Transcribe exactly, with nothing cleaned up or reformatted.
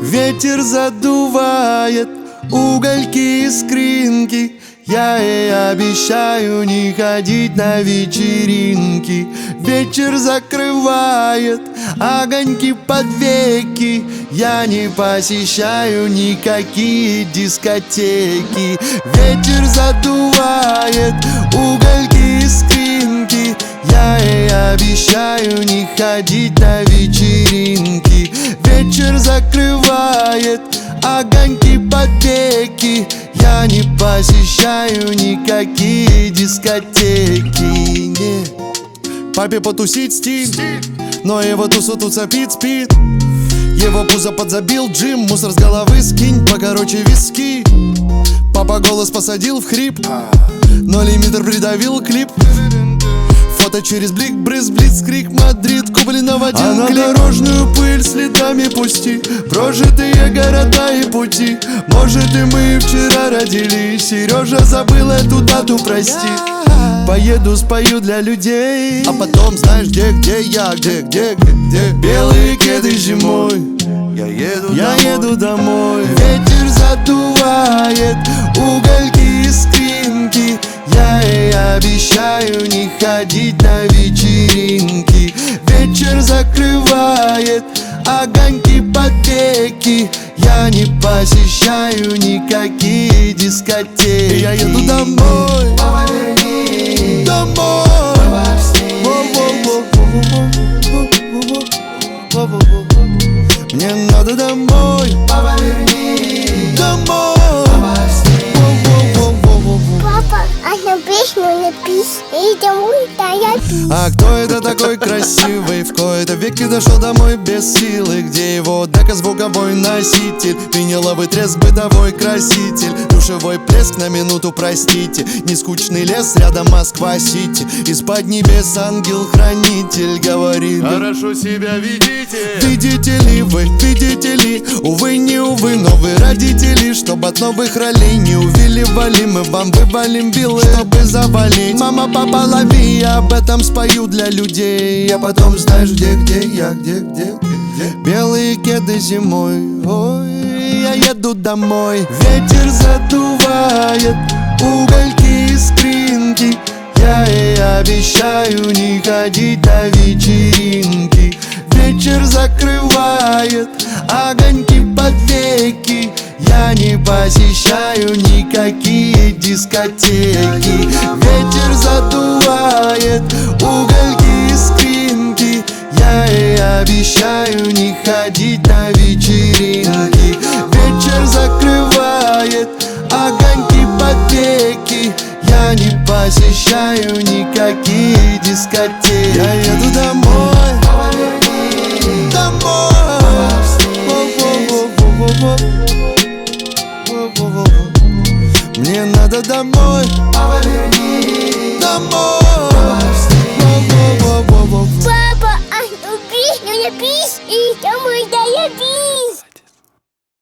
Ветер задувает угольки, искринки. Я ей обещаю не ходить на вечеринки. Вечер закрывает огоньки под веки. Я не посещаю никакие дискотеки. Ветер задувает угольки, искринки. Я ей обещаю не ходить на вечеринки. Вечер закрывает огоньки под веки. Я не посещаю никакие дискотеки. Не. Папе потусить стиль, но его тусу тут сопит, спит. Его пузо подзабил джим, мусор с головы скинь, покороче виски. Папа голос посадил в хрип, но лимитер придавил клип. Фото через блик, брызг, блиц, крик, Мадрид, куплено в один а клик. На дорожную пыль следами пусти прожитые города и пути. Может, и мы вчера родились. Сережа забыл эту дату, прости. Поеду, спою для людей, а потом знаешь где, где я, где, где, где, где. Белые кеды зимой. Я еду, я домой. еду домой. Ветер задувает угольки, искринки. Я ей обещаю не ходить на вечеринки. Вечер закрывает огоньки под веки. Я не посещаю никакие дискотеки. Я еду домой, домой. Мне надо домой, домой. Папа, одну песню напись и домой, да я пишу. А кто это такой красивый? В кои-то веки дошел домой без силы. Где его дека, звуковой носитель, виниловый треск, бытовой краситель, душевой плеск на минуту, простите. Нескучный лес, рядом Москва-Сити. Из-под небес ангел-хранитель говорит: хорошо себя ведите. Видите ли вы, видите ли, увы, не увы, но вы родители. Чтоб от новых ролей не увиливали, мы вам вывалим билы, чтобы завалить. Мама, папа, лови, я об этом спою для людей. А потом знаешь где, где я, где, где, где. Белые кеды зимой, ой, я еду домой. Ветер задувает угольки, искринки. Я ей обещаю не ходить на вечеринки. Вечер закрывает огоньки под веки. Я не посещаю никакие дискотеки. Ветер задувает угольки, искринки. Я ей обещаю не ходить на вечеринки. Вечер закрывает огоньки под веки. Я не посещаю никакие дискотеки. Я еду домой, домой. Мне надо домой.